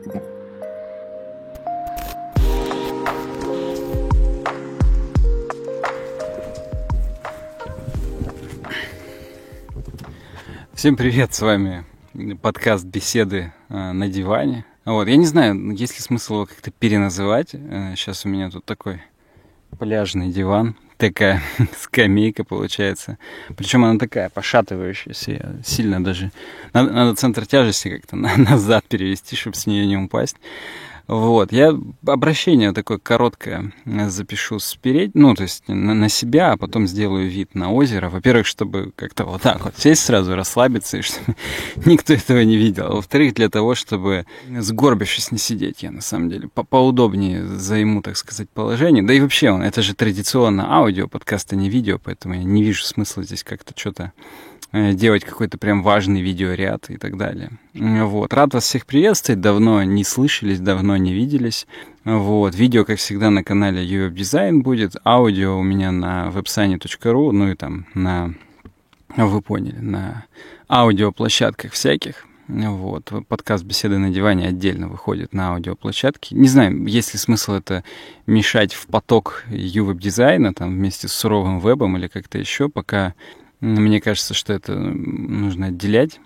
Всем привет, с вами подкаст «Беседы на диване». Вот, я не знаю, есть ли смысл его как-то переназывать. Сейчас у меня тут такой пляжный диван, такая скамейка получается. Причем она такая пошатывающаяся, я сильно даже... Надо центр тяжести как-то назад перевести, чтобы с нее не упасть. Вот, я обращение такое короткое запишу спереди, то есть на себя, а потом сделаю вид на озеро. Во-первых, чтобы как-то вот так вот сесть сразу, расслабиться, и чтобы никто этого не видел. А во-вторых, для того, чтобы сгорбившись не сидеть, я на самом деле поудобнее займу, так сказать, положение. Да и вообще, это же традиционно аудио, подкаст, а не видео, поэтому я не вижу смысла здесь как-то что-то делать какой-то прям важный видеоряд и так далее. Вот. Рад вас всех приветствовать. Давно не слышались, давно не виделись. Вот. Видео, как всегда, на канале uWebDesign будет. Аудио у меня на websani.ru, и там вы поняли, на аудиоплощадках всяких. Вот. Подкаст «Беседы на диване» отдельно выходит на аудиоплощадке. Не знаю, есть ли смысл это мешать в поток uWebDesign, там, вместе с суровым вебом или как-то еще, пока... Мне кажется, что это нужно отделять.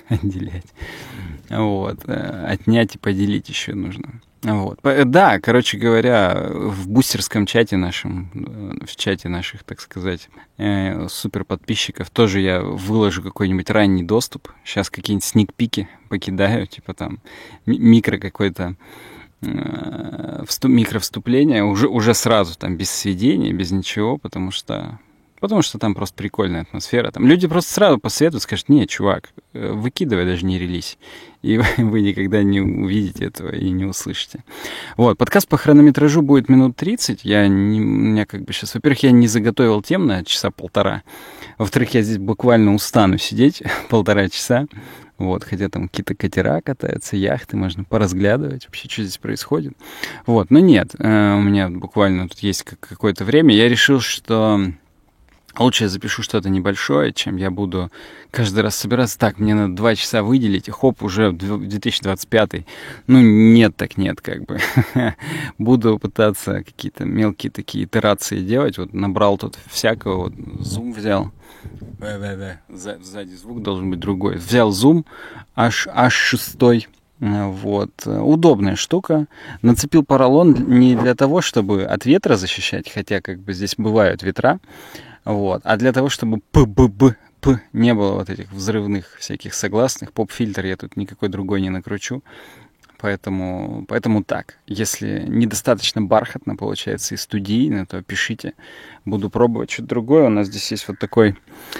Вот. Отнять и поделить еще нужно. Вот. Да, короче говоря, в бустерском чате нашем, в чате наших, так сказать, супер подписчиков тоже я выложу какой-нибудь ранний доступ. Сейчас какие-нибудь сникпики покидаю, типа там микро какой-то микровступление, уже сразу там без сведений, без ничего, потому что там просто прикольная атмосфера. Там люди просто сразу посоветуют, скажут: не, чувак, выкидывай, даже не релись. И вы никогда не увидите этого и не услышите. Вот, подкаст по хронометражу будет минут 30. У меня как бы сейчас... Во-первых, я не заготовил тем на часа полтора. Во-вторых, я здесь буквально устану сидеть полтора часа. Вот, хотя там какие-то катера катаются, яхты, можно поразглядывать вообще, что здесь происходит. Вот, но нет, у меня буквально тут есть какое-то время. Я решил, что... Лучше я запишу что-то небольшое, чем я буду каждый раз собираться. Так, мне надо 2 часа выделить, и хоп, уже 2025. Нет, так нет, как бы. Буду пытаться какие-то мелкие такие итерации делать. Вот набрал тут всякого, вот Zoom взял. Сзади звук должен быть другой. Взял Zoom, H6. Вот. Удобная штука. Нацепил поролон не для того, чтобы от ветра защищать, хотя как бы здесь бывают ветра, вот, а для того, чтобы не было вот этих взрывных всяких согласных. Поп-фильтр я тут никакой другой не накручу. Поэтому так. Если недостаточно бархатно получается и студийно, то пишите. Буду пробовать что-то другое. У нас здесь есть вот такой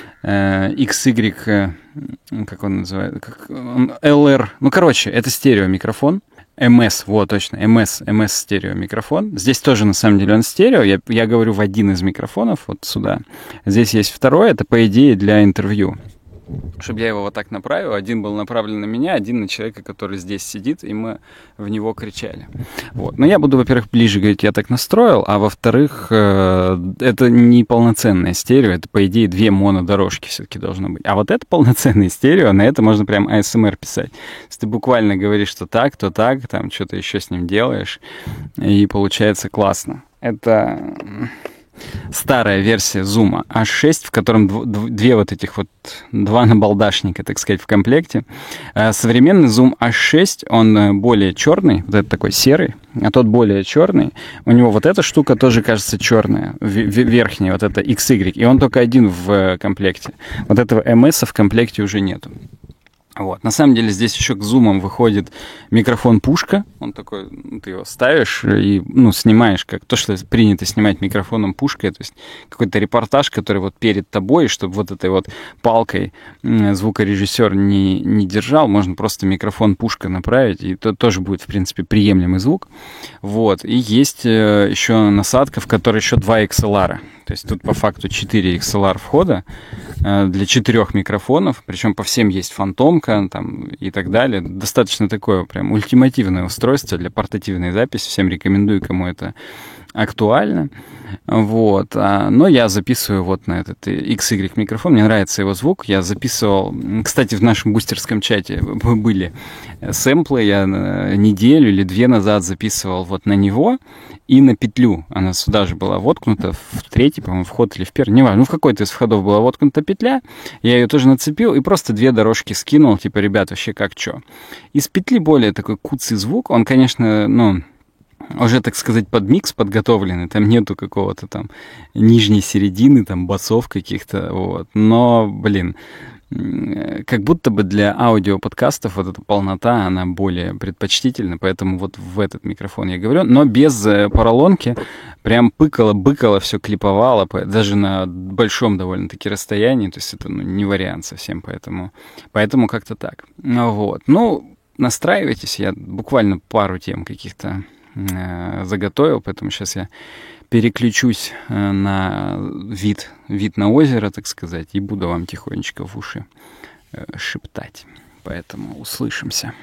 XY, как он называется? LR. Это стереомикрофон. MS, вот точно, MS стереомикрофон. Здесь тоже, на самом деле, он стерео. Я говорю в один из микрофонов, вот сюда. Здесь есть второй, это, по идее, для интервью. Чтобы я его вот так направил. Один был направлен на меня, один на человека, который здесь сидит, и мы в него кричали. Вот. Но я буду, во-первых, ближе говорить, я так настроил, а во-вторых, это не полноценное стерео, это, по идее, 2 монодорожки все-таки должно быть. А вот это полноценное стерео, на это можно прям ASMR писать. Если ты буквально говоришь, что так, то так, там что-то еще с ним делаешь, и получается классно. Это... старая версия Zoom H6, в котором 2 набалдашника, так сказать, в комплекте. Современный Zoom H6, он более черный, вот этот такой серый, а тот более черный. У него вот эта штука тоже, кажется, черная, верхняя, вот это XY, и он только один в комплекте. Вот этого MS в комплекте уже нету. Вот. На самом деле здесь еще к зумам выходит микрофон-пушка. Он такой, ты его ставишь и снимаешь, как то, что принято снимать микрофоном пушкой. То есть какой-то репортаж, который вот перед тобой, чтобы вот этой вот палкой звукорежиссер не держал, можно просто микрофон-пушка направить, и то тоже будет, в принципе, приемлемый звук. Вот. И есть еще насадка, в которой еще 2 XLR. То есть тут по факту 4 XLR входа для 4 микрофонов, причем по всем есть фантомка там, и так далее. Достаточно такое прям ультимативное устройство для портативной записи. Всем рекомендую, кому это актуально. Вот. Но я записываю вот на этот XY микрофон. Мне нравится его звук. Я записывал... Кстати, в нашем бустерском чате были сэмплы. Я неделю или 2 назад записывал вот на него и на петлю. Она сюда же была воткнута, в третий, по-моему, вход или в первый. Неважно. Ну, в какой-то из входов была воткнута петля. Я ее тоже нацепил и просто 2 дорожки скинул. Типа, ребят, вообще как чё. Из петли более такой куцый звук. Он, конечно, уже, так сказать, под микс подготовленный, там нету какого-то там нижней середины, там басов каких-то, вот. Но, блин, как будто бы для аудиоподкастов вот эта полнота, она более предпочтительна, поэтому вот в этот микрофон я говорю, но без поролонки, прям пыкало-быкало, все клиповало, даже на большом довольно-таки расстоянии, то есть это не вариант совсем, поэтому как-то так. Вот. Настраивайтесь, я буквально пару тем каких-то заготовил, поэтому сейчас я переключусь на вид на озеро, так сказать, и буду вам тихонечко в уши шептать. Поэтому услышимся.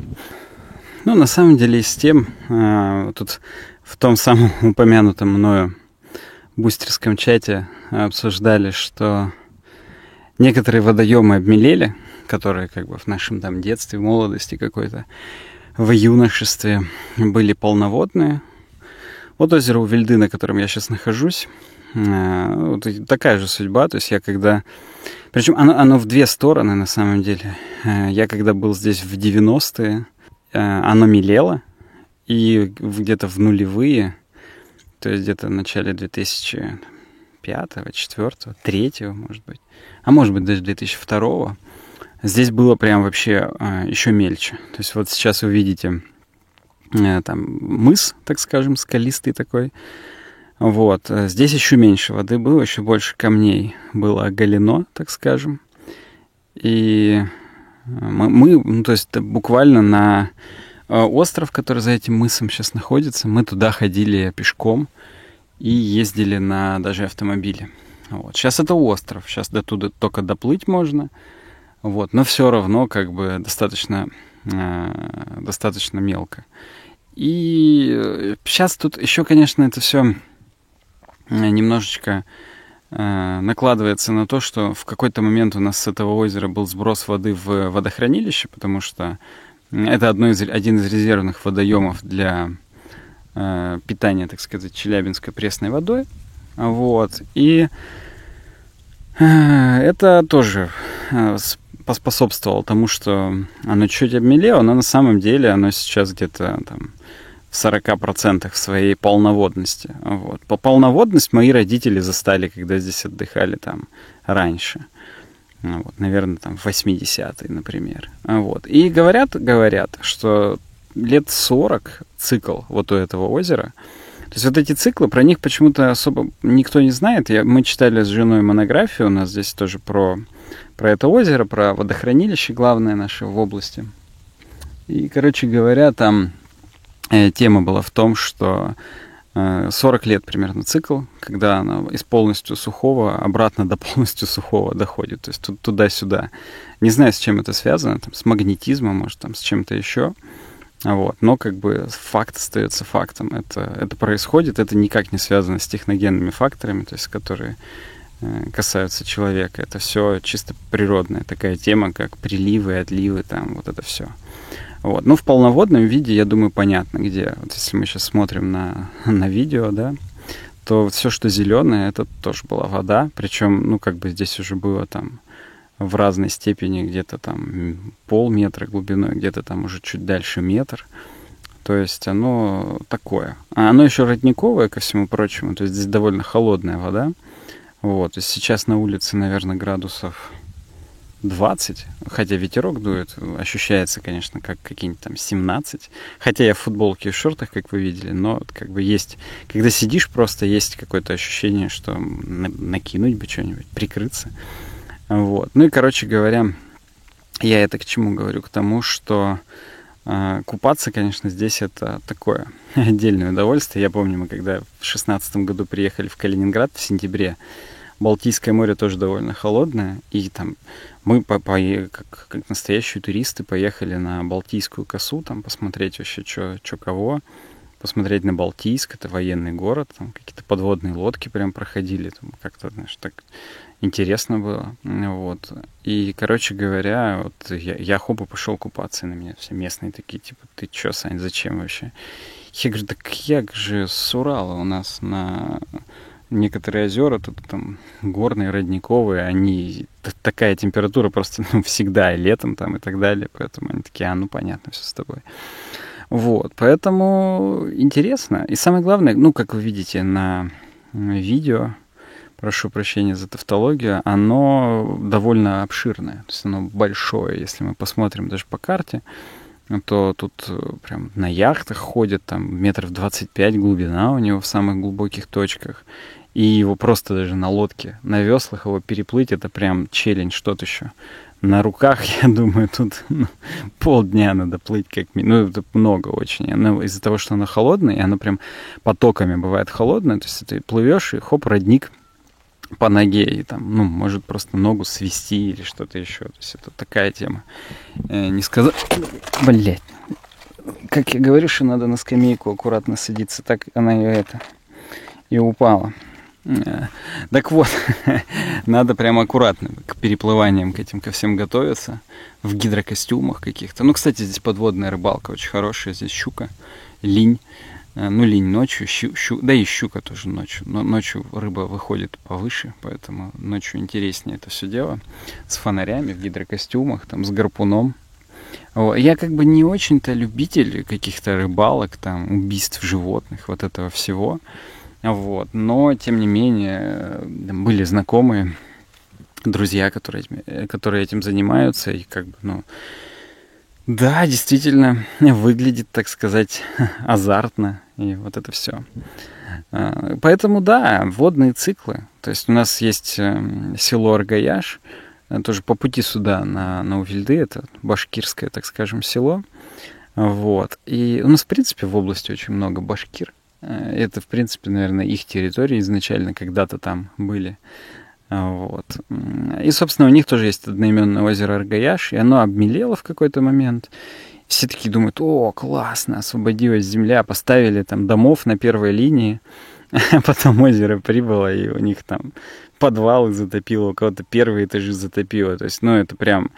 На самом деле с тем, тут в том самом упомянутом мною бустерском чате обсуждали, что некоторые водоемы обмелели, которые как бы в нашем там детстве, молодости какой-то, в юношестве были полноводные. Вот озеро Увильды, на котором я сейчас нахожусь, вот такая же судьба. То есть я когда... Причем оно в 2 стороны, на самом деле. Я когда был здесь в 90-е, оно мелело. И где-то в нулевые, то есть где-то в начале 2005-го, 2004-го, 2003-го, может быть. А может быть, даже 2002-го. Здесь было прям вообще еще мельче. То есть вот сейчас вы видите там мыс, так скажем, скалистый такой. Вот. Здесь еще меньше воды было, еще больше камней было оголено, так скажем. И мы то есть буквально на остров, который за этим мысом сейчас находится, мы туда ходили пешком и ездили на даже автомобиле. Вот. Сейчас это остров, сейчас до туда только доплыть можно. Вот, но все равно как бы достаточно мелко. И сейчас тут еще, конечно, это все немножечко накладывается на то, что в какой-то момент у нас с этого озера был сброс воды в водохранилище, потому что это один из резервных водоемов для питания, так сказать, Челябинской пресной водой. Вот. И это тоже поспособствовало тому, что оно чуть обмелело, но на самом деле оно сейчас где-то там в 40% своей полноводности. Вот. По полноводность мои родители застали, когда здесь отдыхали там раньше. Вот, наверное, там в 80-е, например. Вот. И говорят, что лет 40 цикл вот у этого озера. То есть вот эти циклы, про них почему-то особо никто не знает. Мы читали с женой монографию, у нас здесь тоже про это озеро, про водохранилище главное наше в области. И, короче говоря, там тема была в том, что 40 лет примерно цикл, когда оно из полностью сухого обратно до полностью сухого доходит. То есть туда-сюда. Не знаю, с чем это связано, там, с магнетизмом, может, там, с чем-то еще. Вот. Но как бы факт остается фактом. Это происходит, это никак не связано с техногенными факторами, то есть которые касаются человека. Это все чисто природная такая тема, как приливы, отливы, там вот это все. Вот. Ну, в полноводном виде, я думаю, понятно, где. Вот если мы сейчас смотрим на видео, да, то все, что зеленое, это тоже была вода. Причем, ну, как бы здесь уже было там в разной степени, где-то там полметра глубиной, где-то там уже чуть дальше метр. То есть оно такое. А оно еще родниковое, ко всему прочему. То есть здесь довольно холодная вода. Вот. То есть сейчас на улице, наверное, градусов 20, хотя ветерок дует, ощущается, конечно, как какие-нибудь там 17, хотя я в футболке и в шортах, как вы видели, но как бы есть, когда сидишь, просто есть какое-то ощущение, что накинуть бы что-нибудь, прикрыться. Вот. Ну и, короче говоря, я это к чему говорю? К тому, что купаться, конечно, здесь это такое отдельное удовольствие. Я помню, мы когда в 2016 году приехали в Калининград в сентябре, Балтийское море тоже довольно холодное, и там мы как настоящие туристы поехали на Балтийскую косу, там посмотреть вообще, что кого. посмотреть на Балтийск, это военный город, там какие-то подводные лодки прям проходили, там как-то, знаешь, так интересно было, вот. И, короче говоря, вот я хоп и пошел купаться, и на меня все местные такие, типа, ты чё, Сань, зачем вообще? Я говорю, так як же с Урала у нас на некоторые озера, тут там горные, родниковые, они такая температура просто всегда, и летом там и так далее, поэтому они такие, ну понятно, все с тобой. Вот, поэтому интересно. И самое главное, как вы видите на видео, прошу прощения за тавтологию, оно довольно обширное, то есть оно большое. Если мы посмотрим даже по карте, то тут прям на яхтах ходят, там метров 25 глубина у него в самых глубоких точках. И его просто даже на лодке, на веслах его переплыть, это прям челлендж, что-то еще. На руках, я думаю, тут полдня надо плыть как минимум. Это много очень. Оно, из-за того, что оно холодное, и оно прям потоками бывает холодное, то есть ты плывешь, и хоп, родник по ноге, и там, может просто ногу свести или что-то еще. То есть это такая тема. Не сказать... Блять. Как я говорю, что надо на скамейку аккуратно садиться, так она и упала. Так вот, надо прям аккуратно к переплываниям ко всем готовиться, в гидрокостюмах каких-то. Кстати, здесь подводная рыбалка очень хорошая, здесь щука, линь. Линь ночью, да и щука тоже ночью. Но ночью рыба выходит повыше, поэтому ночью интереснее это все дело. С фонарями, в гидрокостюмах, там, с гарпуном. Я как бы не очень-то любитель каких-то рыбалок, там, убийств животных, вот этого всего. Вот. Но, тем не менее, были знакомые, друзья, которые этим занимаются, и как бы, да, действительно, выглядит, так сказать, азартно, и вот это все. Поэтому, да, водные циклы. То есть у нас есть село Аргаяш, тоже по пути сюда, на Увильды, это башкирское, так скажем, село. Вот. И у нас, в принципе, в области очень много башкир. Это, в принципе, наверное, их территории изначально когда-то там были. Вот. И, собственно, у них тоже есть одноименное озеро Аргаяш, и оно обмелело в какой-то момент. Все такие думают, классно, освободилась земля, поставили там домов на первой линии, а потом озеро прибыло, и у них там подвалы затопило, у кого-то первые этажи затопило. То есть, это прям...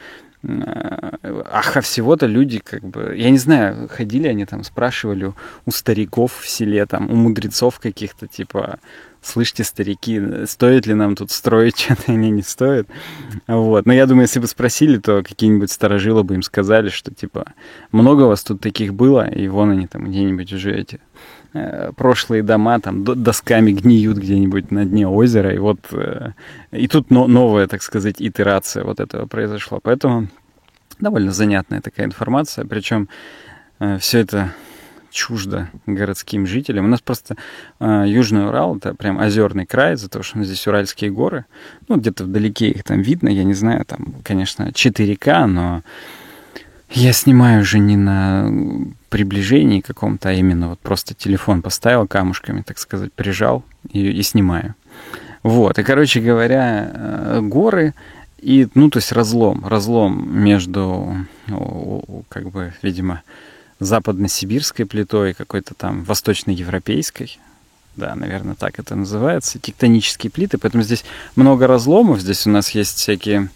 А всего-то люди, как бы, я не знаю, ходили они там, спрашивали у стариков в селе, там, у мудрецов каких-то, типа, слышите, старики, стоит ли нам тут строить что-то или не стоит. Вот. Но я думаю, если бы спросили, то какие-нибудь старожилы бы им сказали, что, типа, много у вас тут таких было, и вон они там где-нибудь уже эти прошлые дома там досками гниют где-нибудь на дне озера, и вот и тут новая, так сказать, итерация вот этого произошла. Поэтому довольно занятная такая информация, причем все это чуждо городским жителям. У нас просто Южный Урал — это прям озерный край, из-за того, что здесь Уральские горы. Где-то вдалеке их там видно, я не знаю, там, конечно, 4К, но я снимаю уже не на приближении каком-то, а именно вот просто телефон поставил камушками, так сказать, прижал и снимаю. Вот, и, короче говоря, горы и, то есть разлом между, как бы, видимо, западно-сибирской плитой и какой-то там восточноевропейской. Да, наверное, так это называется. Тектонические плиты, поэтому здесь много разломов. Здесь у нас есть всякие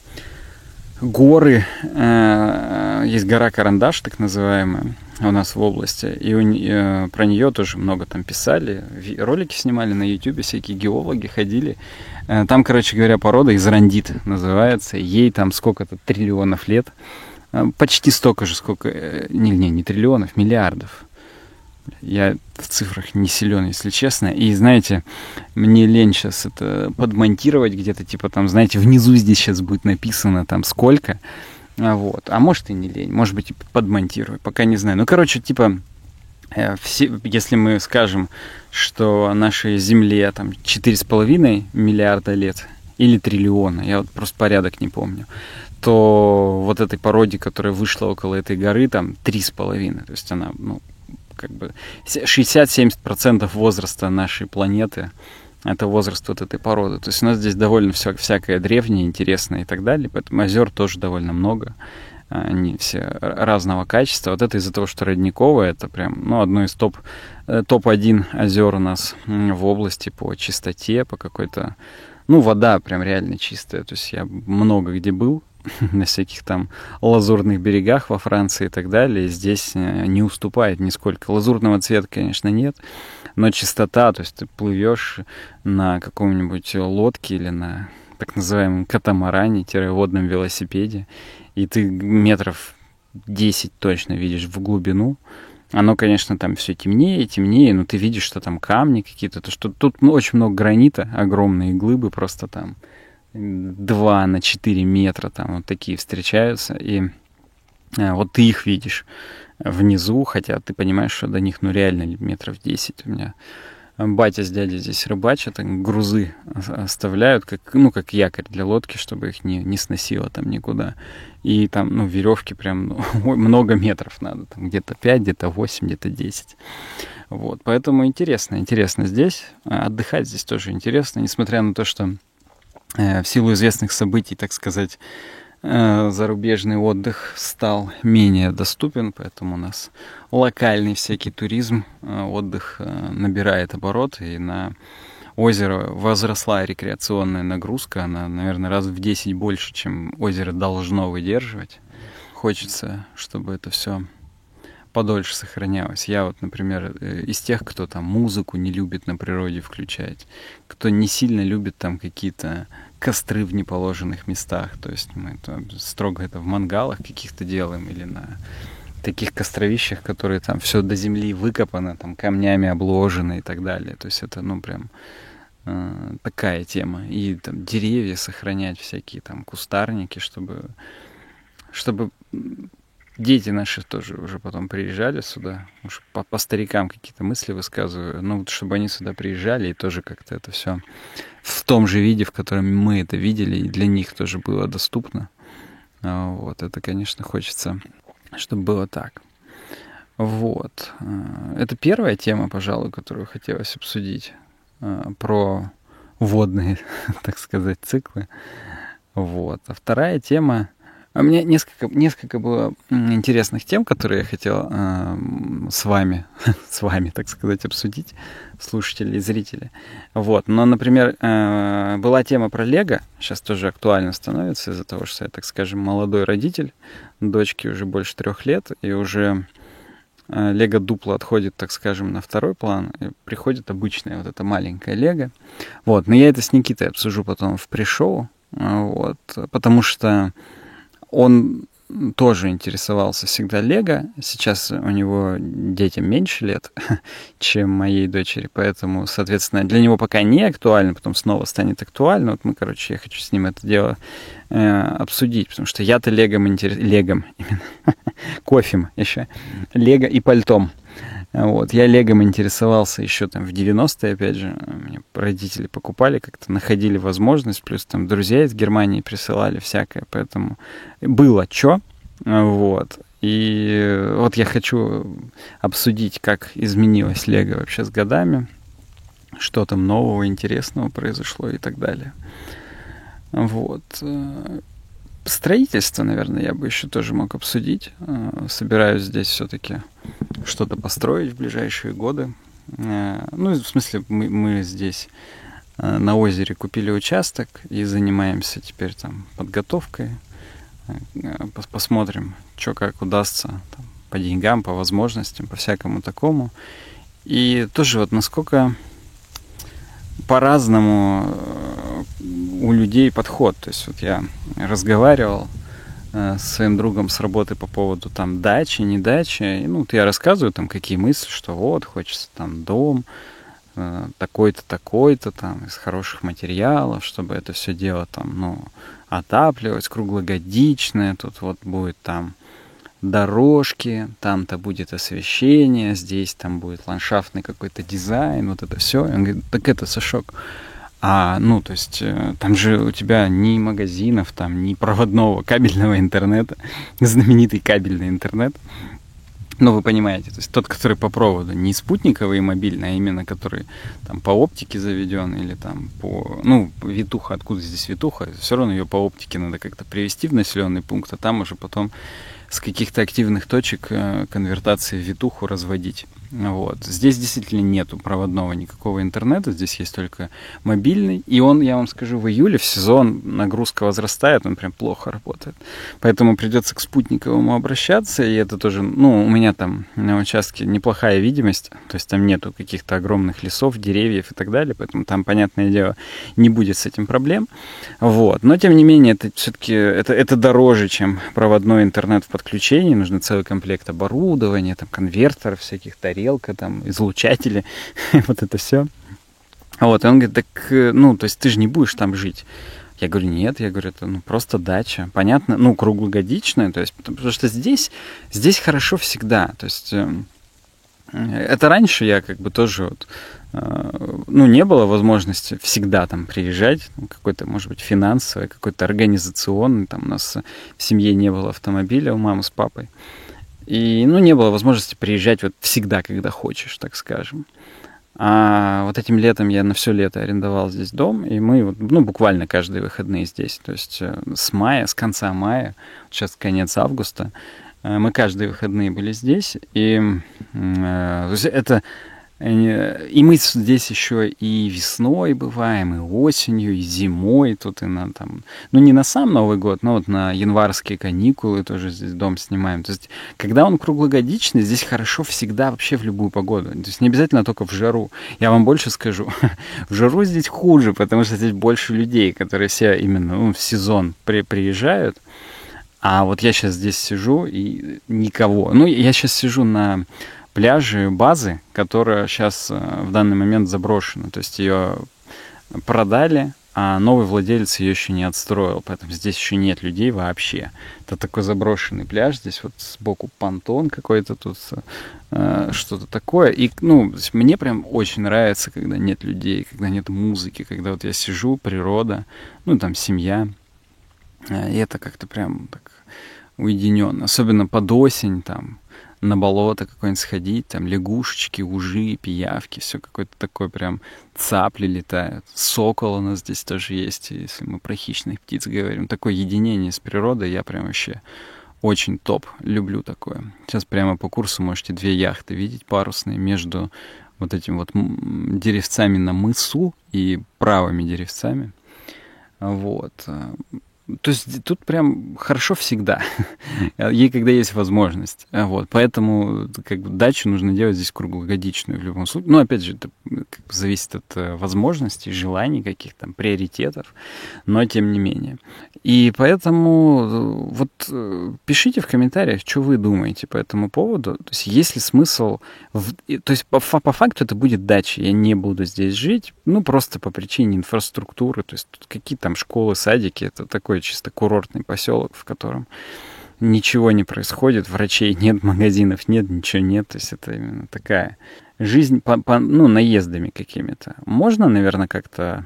горы. Есть гора Карандаш, так называемая, у нас в области. И про нее тоже много там писали. Ролики снимали на YouTube, всякие геологи ходили. Там, короче говоря, порода израндит называется. Ей там сколько-то триллионов лет. Почти столько же, сколько... Не триллионов, миллиардов. Я в цифрах не силен, если честно. И, знаете, мне лень сейчас это подмонтировать где-то, типа там, знаете, внизу здесь сейчас будет написано там сколько. Вот. А может и не лень, может быть и подмонтирую, пока не знаю. Короче, типа, если мы скажем, что нашей Земле там 4,5 миллиарда лет или триллиона, я вот просто порядок не помню, то вот этой породе, которая вышла около этой горы, там 3,5. То есть она, как бы 60-70% возраста нашей планеты — это возраст вот этой породы. То есть у нас здесь довольно всякое древнее, интересное и так далее, поэтому озер тоже довольно много. они все разного качества. Вот это из-за того, что родниковое, это прям, одно из топ-1 озер у нас в области по чистоте, по какой-то, вода прям реально чистая. То есть я много где был, на всяких там лазурных берегах во Франции и так далее. Здесь не уступает нисколько. Лазурного цвета, конечно, нет, но чистота, то есть ты плывешь на каком-нибудь лодке или на так называемом катамаране-водном велосипеде, и ты метров 10 точно видишь в глубину. Оно, конечно, там все темнее и темнее, но ты видишь, что там камни какие-то. То, что тут очень много гранита, огромные глыбы, просто там 2 на 4 метра там вот такие встречаются. И вот ты их видишь внизу, хотя ты понимаешь, что до них реально метров 10. У меня батя с дядей здесь рыбачат, грузы оставляют, как якорь для лодки, чтобы их не сносило там никуда. И там, веревки прям много метров надо. Там где-то 5, где-то 8, где-то 10. Вот, поэтому интересно здесь. Отдыхать здесь тоже интересно, несмотря на то, что в силу известных событий, так сказать, зарубежный отдых стал менее доступен, поэтому у нас локальный всякий туризм, отдых набирает обороты, и на озеро возросла рекреационная нагрузка, она, наверное, раз в 10 больше, чем озеро должно выдерживать. Хочется, чтобы это все подольше сохранялось. Я вот, например, из тех, кто там музыку не любит на природе включать, кто не сильно любит там какие-то костры в неположенных местах. То есть мы строго это в мангалах каких-то делаем или на таких костровищах, которые там все до земли выкопано, там камнями обложено и так далее. То есть это, прям такая тема. И там деревья сохранять, всякие там кустарники, чтобы дети наши тоже уже потом приезжали сюда. Уж по старикам какие-то мысли высказываю. Чтобы они сюда приезжали и тоже как-то это все в том же виде, в котором мы это видели, и для них тоже было доступно. Вот. Это, конечно, хочется, чтобы было так. Вот. Это первая тема, пожалуй, которую хотелось обсудить. Про водные, так сказать, циклы. Вот. А вторая тема... У меня несколько было интересных тем, которые я хотел с вами, так сказать, обсудить, слушатели и зрители. Вот. Но, например, была тема про Лего, сейчас тоже актуально становится из-за того, что я, так скажем, молодой родитель, дочке уже больше 3 лет, и уже Лего Дупло отходит, так скажем, на второй план, и приходит обычная вот эта маленькая Лего. Вот. Но я это с Никитой обсужу потом в пришоу, вот, потому что он тоже интересовался всегда Лего. Сейчас у него детям меньше лет, чем моей дочери, поэтому, соответственно, для него пока не актуально, потом снова станет актуально. Вот я хочу с ним это дело обсудить, потому что я-то Легом именно, кофем еще, Лего и пальтом. Вот. Я Легом интересовался еще там в 90-е, опять же, мне родители покупали, как-то находили возможность, плюс там друзья из Германии присылали всякое, поэтому было что. Вот. И вот я хочу обсудить, как изменилось Лего вообще с годами, что там нового, интересного произошло и так далее. Вот. Строительство, наверное, я бы еще тоже мог обсудить. Собираюсь здесь все-таки что-то построить в ближайшие годы. В смысле, мы здесь на озере купили участок и занимаемся теперь там подготовкой. Посмотрим, что как удастся там, по деньгам, по возможностям, по всякому такому. И тоже вот насколько по-разному у людей подход. То есть вот я разговаривал с своим другом с работы по поводу там дачи, не дачи. И, я рассказываю там какие мысли, что вот хочется там дом такой-то, такой-то, там из хороших материалов, чтобы это все дело там, отапливать, круглогодичное. Тут вот будет там дорожки, там-то будет освещение, здесь там будет ландшафтный какой-то дизайн, вот это все. Он говорит, так это, Сашок, то есть там же у тебя ни магазинов, там, ни проводного кабельного интернета, знаменитый кабельный интернет. Ну, вы понимаете, то есть тот, который по проводу, не спутниковый и мобильный, а именно который там по оптике заведен или там по... Ну, витуха, откуда здесь витуха? Все равно ее по оптике надо как-то привести в населенный пункт, а там уже потом с каких-то активных точек конвертации в витуху разводить. Вот. Здесь действительно нету проводного никакого интернета, здесь есть только мобильный. И он, я вам скажу, в июле в сезон нагрузка возрастает, он прям плохо работает. Поэтому придется к спутниковому обращаться, и это тоже, ну, у меня там на участке неплохая видимость, то есть там нету каких-то огромных лесов, деревьев и так далее, поэтому там, понятное дело, не будет с этим проблем. Вот. Но, тем не менее, это все-таки это дороже, чем проводной интернет в подключении, нужно целый комплект оборудования, там, конвертеров всяких, тарелка, там, излучатели, вот это все. Вот, и он говорит, так, ну, то есть ты же не будешь там жить. Я говорю, нет, я говорю, это просто дача. Понятно, ну, круглогодичная, то есть, потому что здесь хорошо всегда. То есть, это раньше я как бы тоже вот, ну, не было возможности всегда там приезжать, какой-то, может быть, финансовый, какой-то организационный, там у нас в семье не было автомобиля у мамы с папой. И, ну, не было возможности приезжать вот всегда, когда хочешь, так скажем. А вот этим летом я на все лето арендовал здесь дом, и мы, вот, ну, буквально каждые выходные здесь, то есть с конца мая, сейчас конец августа, мы каждые выходные были здесь, и то есть это... И мы здесь еще и весной бываем, и осенью, и зимой тут, и на там... Ну, не на сам Новый год, но вот на январские каникулы тоже здесь дом снимаем. То есть, когда он круглогодичный, здесь хорошо всегда, вообще в любую погоду. То есть, не обязательно только в жару. Я вам больше скажу, в жару здесь хуже, потому что здесь больше людей, которые все именно в сезон приезжают. А вот я сейчас здесь сижу, и никого. Ну, я сейчас сижу на... пляжи базы, которая сейчас в данный момент заброшена. То есть ее продали, а новый владелец ее еще не отстроил. Поэтому здесь еще нет людей вообще. Это такой заброшенный пляж. Здесь вот сбоку понтон какой-то тут, что-то такое. И, ну, мне прям очень нравится, когда нет людей, когда нет музыки, когда вот я сижу, природа, ну, там семья. И это как-то прям так уединенно. Особенно под осень там. На болото какое-нибудь сходить, там лягушечки, ужи, пиявки, все какое-то такое прям, цапли летают. Сокол у нас здесь тоже есть, если мы про хищных птиц говорим. Такое единение с природой я прям вообще очень топ, люблю такое. Сейчас прямо по курсу можете 2 яхты видеть парусные между вот этим вот деревцами на мысу и правыми деревцами. Вот. То есть тут прям хорошо всегда, ей когда есть возможность. Вот. Поэтому как бы дачу нужно делать здесь круглогодичную в любом случае. Ну, опять же, это как бы зависит от возможностей, желаний каких-то там, приоритетов, но тем не менее. И поэтому вот пишите в комментариях, что вы думаете по этому поводу. То есть есть ли смысл... То есть по факту это будет дача. Я не буду здесь жить, ну, просто по причине инфраструктуры. То есть тут какие там школы, садики, это такой чисто курортный поселок, в котором ничего не происходит, врачей нет, магазинов нет, ничего нет. То есть это именно такая жизнь ну, наездами какими-то. Можно, наверное, как-то...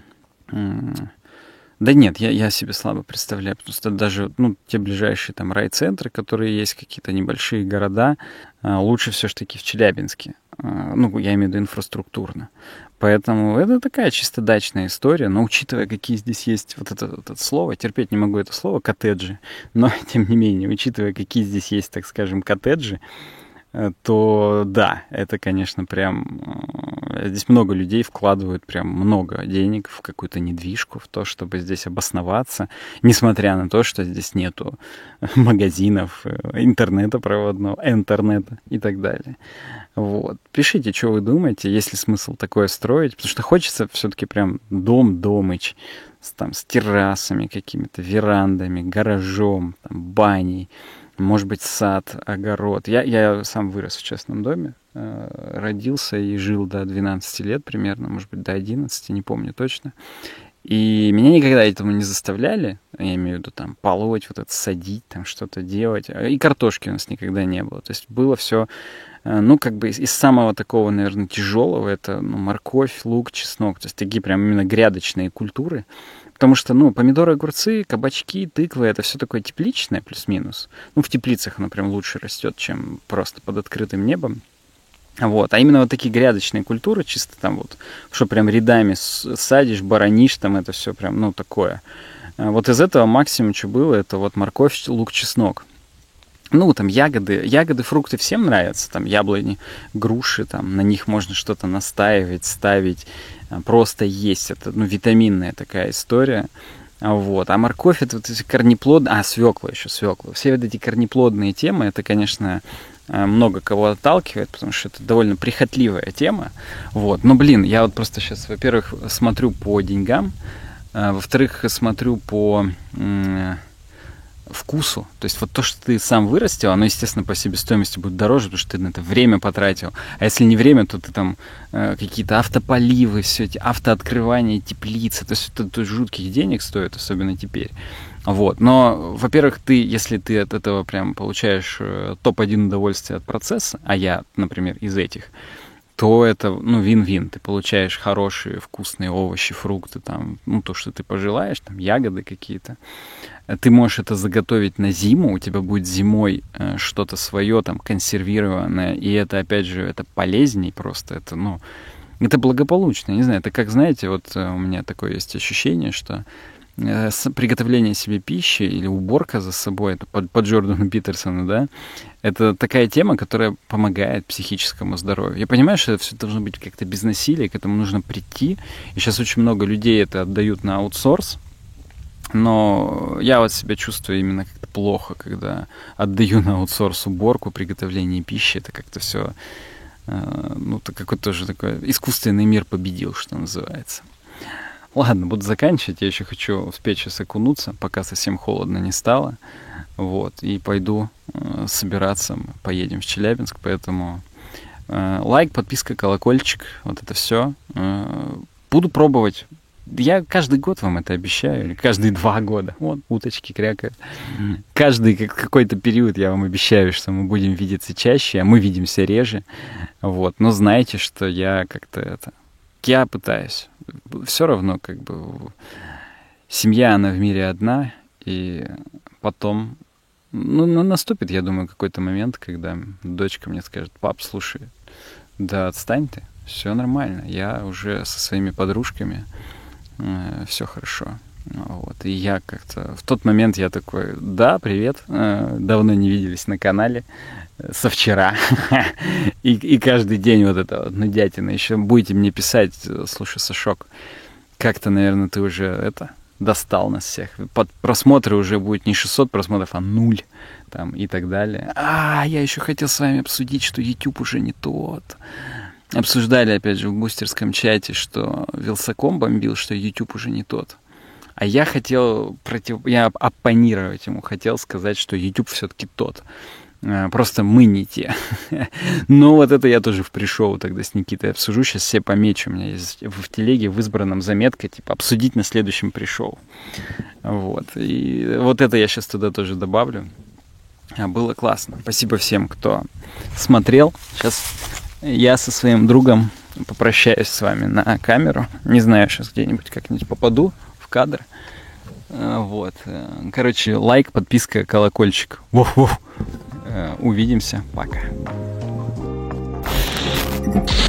Да нет, я себе слабо представляю, потому что даже ну, те ближайшие там райцентры, которые есть, какие-то небольшие города, лучше все-таки в Челябинске. Ну, я имею в виду инфраструктурно. Поэтому это такая чисто дачная история, но учитывая, какие здесь есть вот это слово, терпеть не могу это слово, коттеджи, но тем не менее, учитывая, какие здесь есть, так скажем, коттеджи, то да, это, конечно, прям... Здесь много людей вкладывают прям много денег в какую-то недвижку, в то, чтобы здесь обосноваться, несмотря на то, что здесь нету магазинов, интернета проводного, интернета и так далее. Вот. Пишите, что вы думаете, есть ли смысл такое строить, потому что хочется все-таки прям дом-домыч, с террасами какими-то, верандами, гаражом, там, баней, может быть, сад, огород. Я сам вырос в частном доме, родился и жил до 12 лет примерно, может быть, до 11, не помню точно. И меня никогда этому не заставляли, я имею в виду там полоть, вот это садить, там что-то делать. И картошки у нас никогда не было. То есть было все, ну, как бы из самого такого, наверное, тяжелого, это ну, морковь, лук, чеснок. То есть такие прям именно грядочные культуры. Потому что, ну, помидоры, огурцы, кабачки, тыквы — это все такое тепличное, плюс-минус. Ну, в теплицах оно прям лучше растет, чем просто под открытым небом. Вот. А именно вот такие грядочные культуры, чисто там вот, что прям рядами садишь, боронишь, там это все прям, ну, такое. Вот из этого максимум, что было, это вот морковь, лук, чеснок. Ну, там ягоды, фрукты всем нравятся, там яблони, груши, там на них можно что-то настаивать, ставить, просто есть. Это, ну, витаминная такая история. Вот. А морковь — это вот эти корнеплодные... свекла еще, свекла. Все вот эти корнеплодные темы, это, конечно, много кого отталкивает, потому что это довольно прихотливая тема. Вот. Но, блин, я вот просто сейчас, во-первых, смотрю по деньгам, во-вторых, смотрю по вкусу. То есть вот то, что ты сам вырастил, оно, естественно, по себестоимости будет дороже, потому что ты на это время потратил. А если не время, то ты там какие-то автополивы, все эти автооткрывания, теплицы. То есть это жутких денег стоит, особенно теперь. Вот. Но, во-первых, если ты от этого прям получаешь топ-1 удовольствие от процесса, а я, например, из этих, то это, ну, вин-вин. Ты получаешь хорошие, вкусные овощи, фрукты, там, ну, то, что ты пожелаешь, там, ягоды какие-то. Ты можешь это заготовить на зиму, у тебя будет зимой что-то свое, там, консервированное, и это, опять же, это полезней просто, это, ну, это благополучно. Не знаю, это как, знаете, вот у меня такое есть ощущение, что приготовление себе пищи или уборка за собой, это по Джордану Питерсону, да, это такая тема, которая помогает психическому здоровью. Я понимаю, что это все должно быть как-то без насилия, к этому нужно прийти, и сейчас очень много людей это отдают на аутсорс, но я вот себя чувствую именно как-то плохо, когда отдаю на аутсорс уборку, приготовление пищи, это как-то все, ну, это какой-то тоже такой искусственный мир победил, что называется. Ладно, буду заканчивать. Я еще хочу успеть сейчас окунуться, пока совсем холодно не стало. Вот. И пойду собираться. Поедем в Челябинск. Поэтому лайк, подписка, колокольчик. Вот это все. Буду пробовать. Я каждый год вам это обещаю. Или каждые 2 года. Вот, уточки крякают. Каждый какой-то период я вам обещаю, что мы будем видеться чаще, а мы видимся реже. Вот. Но знайте, что я как-то это... Я пытаюсь. Все равно, как бы, семья, она в мире одна, и потом, ну, наступит, я думаю, какой-то момент, когда дочка мне скажет: пап, слушай, да отстань ты, все нормально, я уже со своими подружками, все хорошо. Вот. И я как-то... В тот момент я такой: да, привет, давно не виделись на канале, со вчера. и каждый день вот это вот нудятина. Еще будете мне писать: слушай, Сашок, как-то, наверное, ты уже достал нас всех. Под просмотры уже будет не 600 просмотров, а 0. Там, и так далее. Я еще хотел с вами обсудить, что YouTube уже не тот. Обсуждали, опять же, в бустерском чате, что Вилсаком бомбил, что YouTube уже не тот. А я хотел я оппонировать ему, хотел сказать, что YouTube все-таки тот. Просто мы не те. Но вот это я тоже в пришоу тогда с Никитой обсужу. Сейчас все помечу. У меня есть в телеге в избранном заметка, типа, обсудить на следующем пришоу. Вот. И вот это я сейчас туда тоже добавлю. Было классно. Спасибо всем, кто смотрел. Сейчас я со своим другом попрощаюсь с вами на камеру. Не знаю, сейчас где-нибудь как-нибудь попаду в кадр. Вот. Короче, лайк, подписка, колокольчик. Увидимся. Пока.